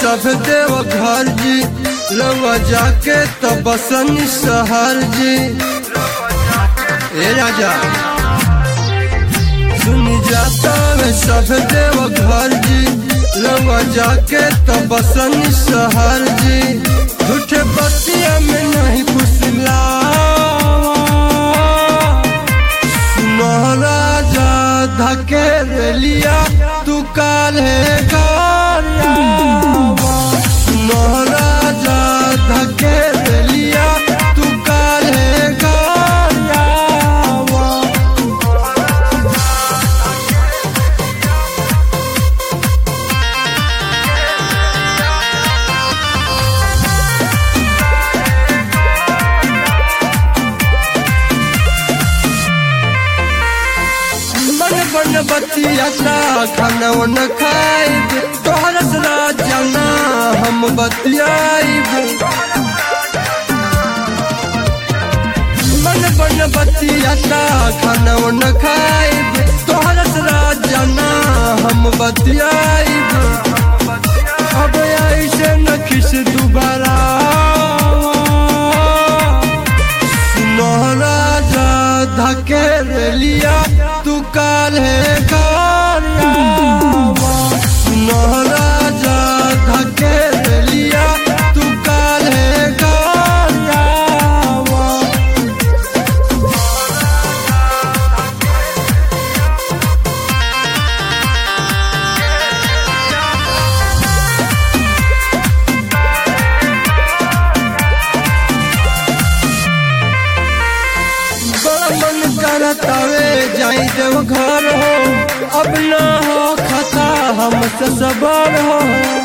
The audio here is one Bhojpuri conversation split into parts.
सब देव घर जी, रवा जाके तो बसन शहर जी। ए राजा सुनी जाता है सब देव घर जी, रवा जाके तो बसन शहर जी। झूठे बतिया में नहीं फुसला राजा धके लिया तू काले गारिया। राजा धके लिया तू काले गारिया। बन बतिया खाना न खाइब, तोहर से जाना हम बतियाइब। बन बतिया खाना न खाइब, तोहर से जाना हम बतियाइब। अब ऐसे न खिस दोबारा राजा धके लिया तू काले गारिया। राजा धके लिया तू काले गारिया। मन करतावे जाई देव घर हो, अब ना हो खता हमसे सबर हो।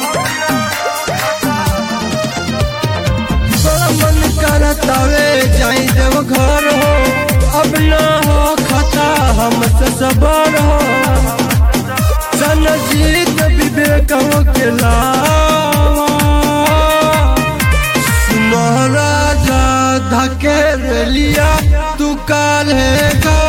मन करतावे जाई देव घर हो, अब ना हो खता हमसे सबर हो। जनजीत विवेक के लावा राजा धके लिया तू काले